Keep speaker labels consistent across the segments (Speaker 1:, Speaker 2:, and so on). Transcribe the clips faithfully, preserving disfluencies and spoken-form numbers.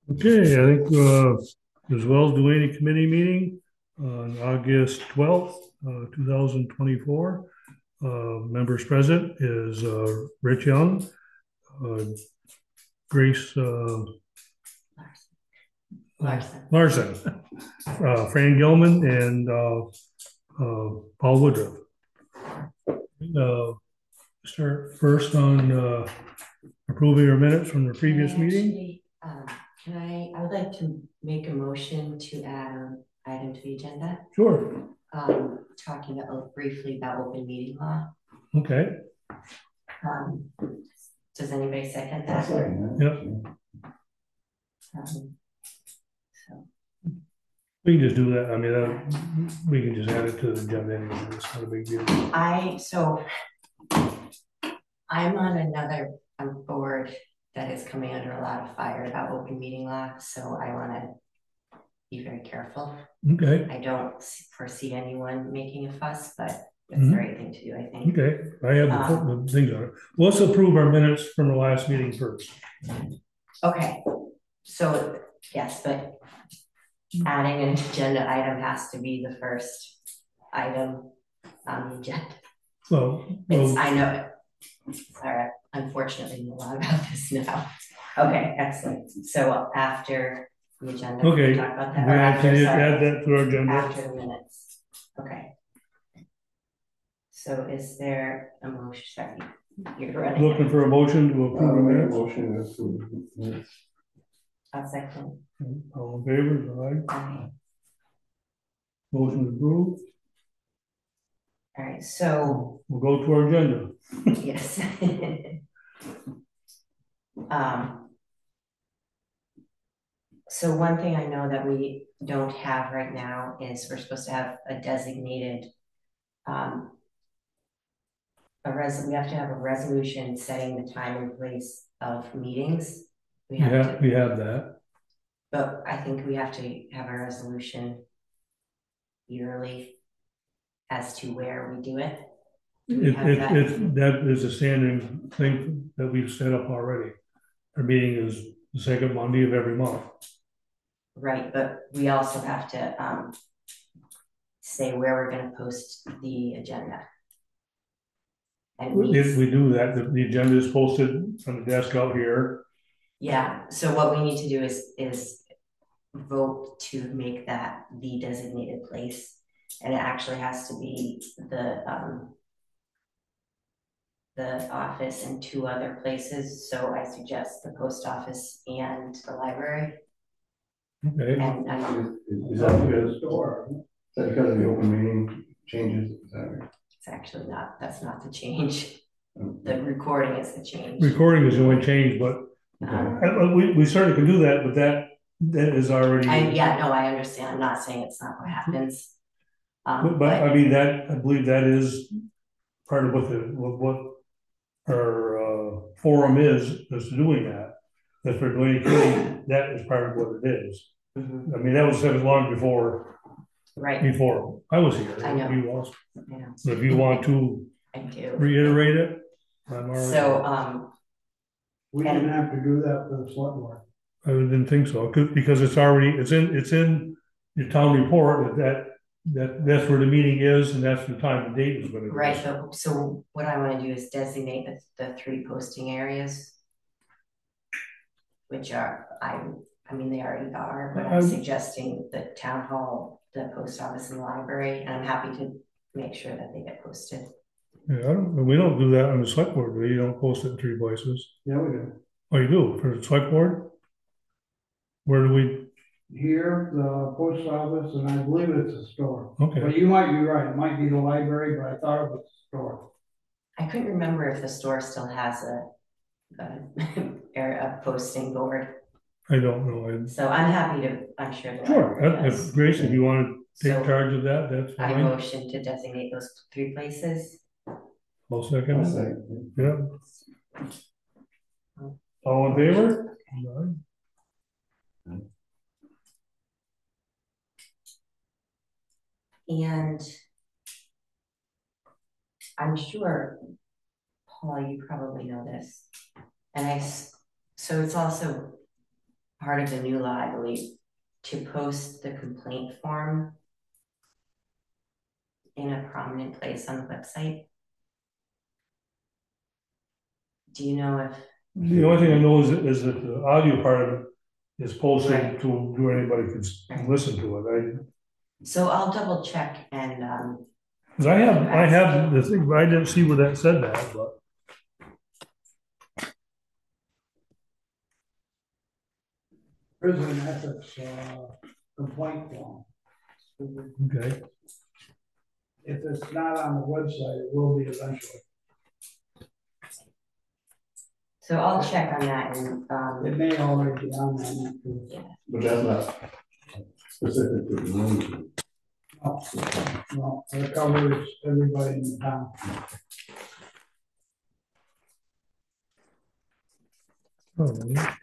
Speaker 1: Okay, I think uh, as well as doing a committee meeting on August twelfth, uh, two thousand twenty-four. Uh, members present is uh, Rich Young, uh, Grace uh,
Speaker 2: Larson,
Speaker 1: Larson, uh, Fran Gilman, and uh, uh, Paul Woodruff. Uh, start first on uh, approving our minutes from the previous
Speaker 2: Can I
Speaker 1: meeting.
Speaker 2: actually, um, can I, I would like to make a motion to add an item to the agenda,
Speaker 1: Sure.
Speaker 2: um, talking about briefly about open meeting law.
Speaker 1: Okay.
Speaker 2: Um, does anybody second that?
Speaker 1: Yep.
Speaker 2: Um, so,
Speaker 1: We can just do that. I mean, uh, we can just add it to the agenda anyway. It's not a big deal.
Speaker 2: I, so I'm on another um, board that is coming under a lot of fire about open meeting law, so I want to be very careful.
Speaker 1: Okay.
Speaker 2: I don't foresee anyone making a fuss, but it's
Speaker 1: Mhm.
Speaker 2: the right thing to do, I think.
Speaker 1: Okay, I have the,
Speaker 2: Um,
Speaker 1: the things on it. Well, let's approve our minutes from the last meeting first.
Speaker 2: Okay, so yes, but adding an agenda item has to be the first item on the agenda.
Speaker 1: Well,
Speaker 2: It's,
Speaker 1: well,
Speaker 2: I know, sorry, unfortunately, know a lot about this now. Okay, excellent. So after the agenda, can we
Speaker 1: okay,
Speaker 2: talk about that?
Speaker 1: we
Speaker 2: Or
Speaker 1: have to
Speaker 2: after,
Speaker 1: add
Speaker 2: sorry,
Speaker 1: that to our agenda.
Speaker 2: after the minutes. Okay. So is there a motion? Sorry, you're running.
Speaker 1: Looking for a motion to approve the minutes.
Speaker 3: Motion to approve minutes.
Speaker 2: A second.
Speaker 1: All in favor, aye.
Speaker 2: Aye.
Speaker 1: Motion approved.
Speaker 2: All right, so
Speaker 1: we'll go to our agenda.
Speaker 2: yes. um, so one thing I know that we don't have right now is we're supposed to have a designated um, a res we have to have a resolution setting the time and place of meetings. We have,
Speaker 1: yeah,
Speaker 2: to,
Speaker 1: we have that.
Speaker 2: But I think we have to have a resolution yearly as to where we do it. Do we
Speaker 1: It,
Speaker 2: have
Speaker 1: it,
Speaker 2: that?
Speaker 1: it, that is a standing thing that we've set up already. Our meeting is the second Monday of every month.
Speaker 2: Right, but we also have to um, say where we're going to post the agenda. And
Speaker 1: if we do that, the, the agenda is posted on the desk out here.
Speaker 2: Yeah, so what we need to do is is vote to make that the designated place, and it actually has to be the um, the office and two other places. So I suggest the post office and the library.
Speaker 1: Okay.
Speaker 2: And um,
Speaker 3: Is, is that because, or is that because of the open meeting changes? Is that right?
Speaker 2: It's actually not, that's not the change. The recording is the change.
Speaker 1: Recording is the only change, but
Speaker 2: um,
Speaker 1: uh, we, we certainly can do that, but that that is already.
Speaker 2: I, yeah, no, I understand. I'm not saying it's not what happens. Um,
Speaker 1: but, but I mean, that, I believe that is part of what the, what, what our uh, forum is, is doing that. That's for doing anything, that is part of what it is. Mm-hmm. I mean, that was said long before,
Speaker 2: right?
Speaker 1: Before I was here.
Speaker 2: I know.
Speaker 1: You also,
Speaker 2: I know.
Speaker 1: So if you want to
Speaker 2: I do.
Speaker 1: reiterate it, I'm already.
Speaker 2: So, um,
Speaker 4: we didn't have to do that for the select board.
Speaker 1: I didn't think so, because it's already, it's in, it's in your town report that, that, that that's where the meeting is and that's the time and date is going to be.
Speaker 2: Right, so, so what I want to do is designate the, the three posting areas, which are, I, I mean, they already are, but I'm um, suggesting the town hall, the post office and the library, and I'm happy to make sure that they get posted.
Speaker 1: Yeah, I don't, we don't do that on the select board. You don't post it in three places.
Speaker 4: Yeah, we do.
Speaker 1: Oh, you do? For the select board? Where do we?
Speaker 4: Here, the post office, and I believe it's a store.
Speaker 1: Okay.
Speaker 4: But you might be right. It might be the library, but I thought it was a store.
Speaker 2: I couldn't remember if the store still has a, a, a posting board.
Speaker 1: I don't know. I,
Speaker 2: so I'm happy to, I'm sure.
Speaker 1: Sure. That, if Grace, if you want to take
Speaker 2: so
Speaker 1: charge of that, that's fine.
Speaker 2: I motion to designate those three places.
Speaker 1: I'll second.
Speaker 3: I'll second.
Speaker 1: Yeah. All in favor? No.
Speaker 2: And I'm sure, Paul, you probably know this. And I, so it's also part of the new law, I believe, to post the complaint form in a prominent place on the website. Do you know if,
Speaker 1: The only thing I know is, that- is that the audio part of it is posted
Speaker 2: Right.
Speaker 1: to where anybody can s-
Speaker 2: Right.
Speaker 1: listen to it. I,
Speaker 2: so I'll double check and, um,
Speaker 1: cause I have, I have the thing, but I didn't see where that said that, but.
Speaker 4: Prison ethics, uh, complaint form.
Speaker 1: Okay,
Speaker 4: If it's not on the website, it will be eventually.
Speaker 2: so I'll check on that and,
Speaker 4: It
Speaker 2: um,
Speaker 4: may already be on there. too.
Speaker 3: But that's not specific to the room.
Speaker 4: No, no, it covers everybody in the town.
Speaker 1: oh,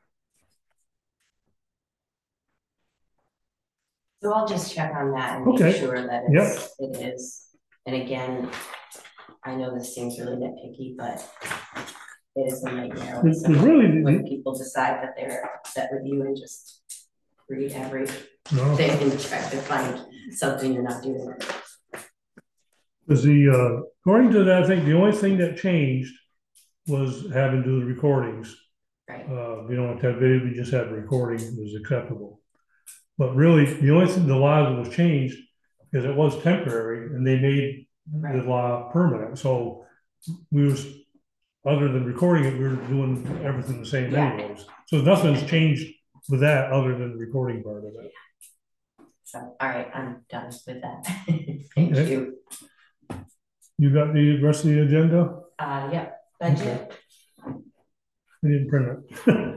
Speaker 2: so I'll just check on that and
Speaker 1: Okay.
Speaker 2: make sure that it's, it is. And again, I know this seems really nitpicky, but it is a nightmare when
Speaker 1: It's- it's
Speaker 2: someone-
Speaker 1: really-
Speaker 2: when people decide that they're upset with you and just read every
Speaker 1: no,
Speaker 2: thing and try to find something you're not doing.
Speaker 1: cause the, uh, according to that, I think the only thing that changed was having to do the recordings.
Speaker 2: Right,
Speaker 1: Uh, we don't have to have video, we just have recording is acceptable. But really, the only thing, the law that was changed, because it was temporary, and they made the
Speaker 2: right,
Speaker 1: law permanent, so we was, other than recording it, we were doing everything the same
Speaker 2: Yeah.
Speaker 1: anyways. So nothing's changed with that, other than the recording part of it.
Speaker 2: so, all right, I'm done with that. Thank
Speaker 1: Okay.
Speaker 2: you.
Speaker 1: You got the rest of the agenda?
Speaker 2: Uh, yep, budget,
Speaker 1: I didn't print it.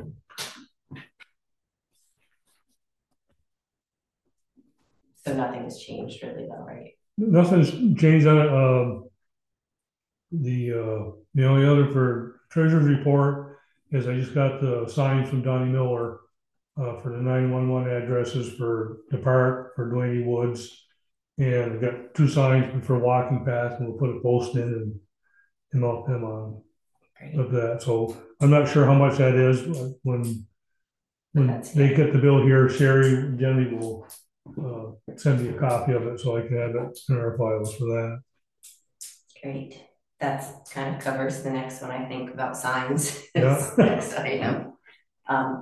Speaker 2: so nothing has changed really though, right?
Speaker 1: Nothing's changed on it, um. The, uh, the only other for treasurer's report is I just got the signs from Donnie Miller. Uh, for the nine one one addresses for the park, for Duane Woods. And we got two signs for walking path, and we'll put a post in and, and mark them on
Speaker 2: Great,
Speaker 1: of that, so I'm not sure how much that is, when. When
Speaker 2: That's-
Speaker 1: they get the bill here, Sherry generally will, uh, send me a copy of it, so I can have it in our files for that.
Speaker 2: great. That's kind of covers the next one, I think, about signs.
Speaker 1: Yeah.
Speaker 2: Next item. Um.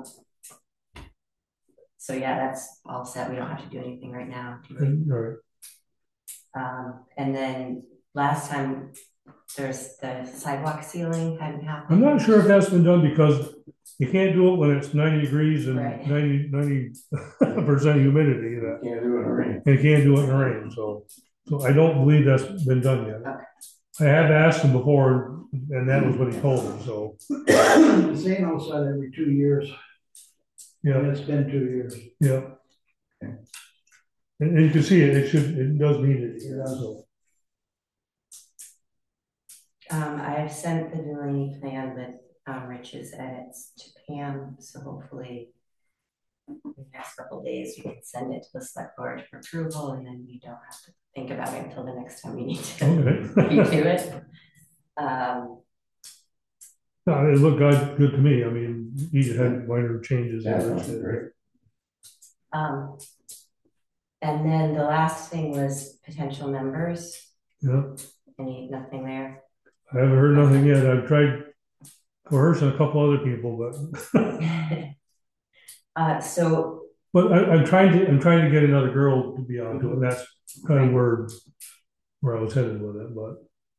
Speaker 2: So yeah, that's all set. We don't have to do anything right now. do we?
Speaker 1: And, all right,
Speaker 2: Um, and then last time, there's the sidewalk ceiling hadn't
Speaker 1: I'm
Speaker 2: happened.
Speaker 1: not sure if that's been done, because you can't do it when it's ninety degrees and
Speaker 2: Right.
Speaker 1: ninety, ninety percent humidity, that,
Speaker 3: Can't do it in the rain.
Speaker 1: and you can't do it in the rain, so. So I don't believe that's been done yet.
Speaker 2: Okay.
Speaker 1: I have asked him before, and that was what he told me, so,
Speaker 4: Zeno said every two years,
Speaker 1: yeah.
Speaker 4: and it's been two years.
Speaker 1: Yeah. And, and you can see it, it should, it does need it, yeah, so.
Speaker 2: Um, I have sent the Delaney plan with, um, Rich's edits to Pam, so hopefully in the next couple of days, you can send it to the select board for approval, and then you don't have to think about it until the next time you need to
Speaker 1: Okay.
Speaker 2: redo it. Um,
Speaker 1: No, it looked good, good to me, I mean, he just had minor changes.
Speaker 3: Yeah,
Speaker 1: there.
Speaker 3: that's great.
Speaker 2: um, and then the last thing was potential members,
Speaker 1: Yeah,
Speaker 2: any, nothing there?
Speaker 1: I haven't heard nothing yet, I've tried coercing a couple other people, but,
Speaker 2: Uh, so,
Speaker 1: but I, I'm trying to, I'm trying to get another girl to be on to it, and that's kind of where, where I was headed with it, but.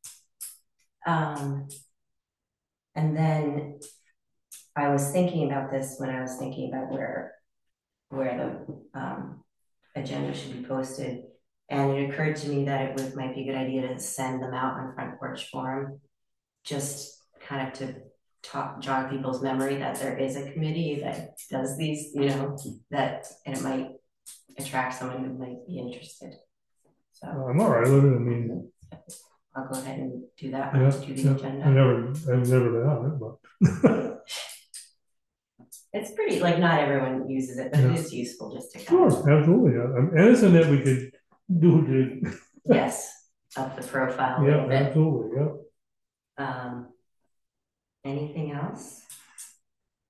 Speaker 2: um, and then I was thinking about this when I was thinking about where, where the, um, agenda should be posted. And it occurred to me that it would, might be a good idea to send them out on Front Porch Forum, just kind of to talk, jog people's memory that there is a committee that does these, you know, that, and it might attract someone who might be interested. So
Speaker 1: I'm all right with it, I mean,
Speaker 2: I'll go ahead and do that,
Speaker 1: yeah,
Speaker 2: to do the
Speaker 1: yeah, I
Speaker 2: agenda.
Speaker 1: never, I've never been on it, but.
Speaker 2: It's pretty, like, not everyone uses it, but
Speaker 1: Yeah.
Speaker 2: it is useful just to kind
Speaker 1: Sure,
Speaker 2: of,
Speaker 1: absolutely, yeah, um, anything that we could do to,
Speaker 2: yes, up the profile a
Speaker 1: yeah,
Speaker 2: little bit.
Speaker 1: absolutely, yeah.
Speaker 2: Um, anything else?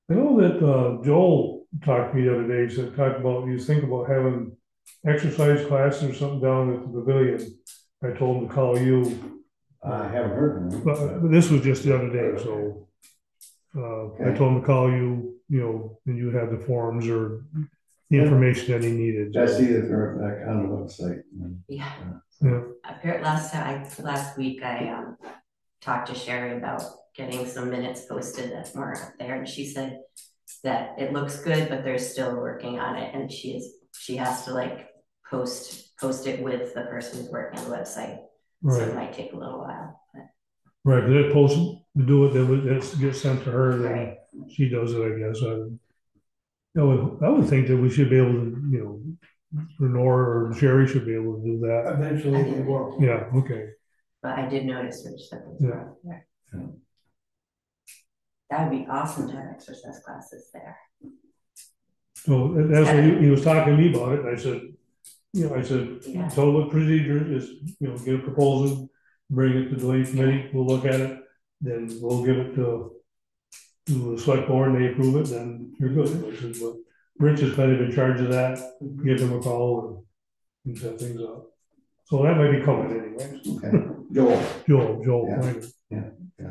Speaker 1: I know that uh, Joel talked to me the other day, he said, talked about, you think about having exercise classes or something down at the pavilion. I told him to call you,
Speaker 3: I haven't heard from him.
Speaker 1: but but this was just the other day, so. Uh, I
Speaker 3: Okay.
Speaker 1: told him to call you, you know, and you had the forms or the information that he needed.
Speaker 3: That's either for, like, on the website.
Speaker 2: Yeah.
Speaker 1: Yeah,
Speaker 2: Apparently, last time, I, last week, I, um, talked to Sherry about getting some minutes posted that weren't up there, and she said that it looks good, but they're still working on it, and she is, she has to like post, post it with the person who's working on the website. So it
Speaker 1: right,
Speaker 2: might take a little while, but,
Speaker 1: right, did it post, to do it, then it gets sent to her, then
Speaker 2: right,
Speaker 1: she does it, I guess, I. I would, I would think that we should be able to, you know, Lenore or Sherry should be able to do that.
Speaker 4: Eventually they will.
Speaker 1: Yeah, okay,
Speaker 2: but I did notice Rich that those
Speaker 1: Yeah.
Speaker 2: were up there.
Speaker 3: Yeah.
Speaker 2: That would be awesome to have exercise classes there.
Speaker 1: so that's what he, he was talking to me about it, and I said, you know, I said,
Speaker 2: Yeah.
Speaker 1: tell what procedure is, you know, get a proposal, bring it to the lead committee, we'll look at it, then we'll give it to. To the select board and they approve it, then you're good. I said, but Rich is kind of in charge of that, give him a call and, and set things up. So that might be coming anyway.
Speaker 3: Okay, Joel,
Speaker 1: Joel, Joel.
Speaker 3: Yeah.
Speaker 1: Kleiner.
Speaker 3: yeah,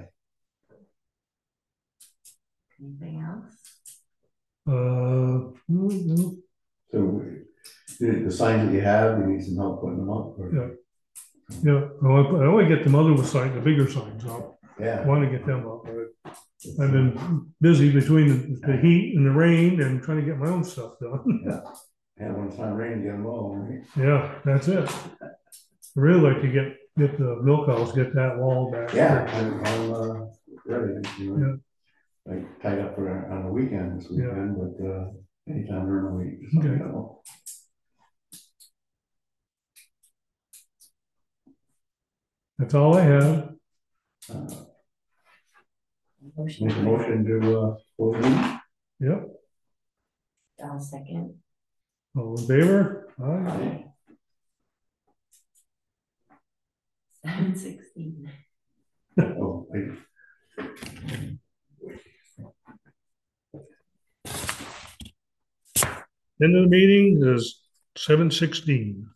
Speaker 2: Anything else?
Speaker 1: Uh, no, no.
Speaker 3: so the, the signs that you have, you need some help putting them up, or?
Speaker 1: Yeah. Yeah, I want I want to get the mother with sign, the bigger signs up. I
Speaker 3: Yeah,
Speaker 1: want to get them up, but I've been busy between the, the heat and the rain and trying to get my own stuff done.
Speaker 3: yeah, when it's not raining, get them all, right?
Speaker 1: Yeah, that's it. I really like to get, get the milk house, get that wall back.
Speaker 3: Yeah, I'm, I'm, uh, ready, you know, like tied up for, on the weekend this
Speaker 1: Yeah.
Speaker 3: weekend, but, uh, anytime during the week.
Speaker 1: Okay.
Speaker 3: you know.
Speaker 1: That's all I have.
Speaker 3: Uh,
Speaker 2: Motion.
Speaker 3: Make a motion to, uh, close the meeting?
Speaker 1: Yep,
Speaker 2: I'll second.
Speaker 1: all in favor? Aye.
Speaker 2: Seven sixteen.
Speaker 3: Oh, I-
Speaker 1: End of the meeting is seven sixteen.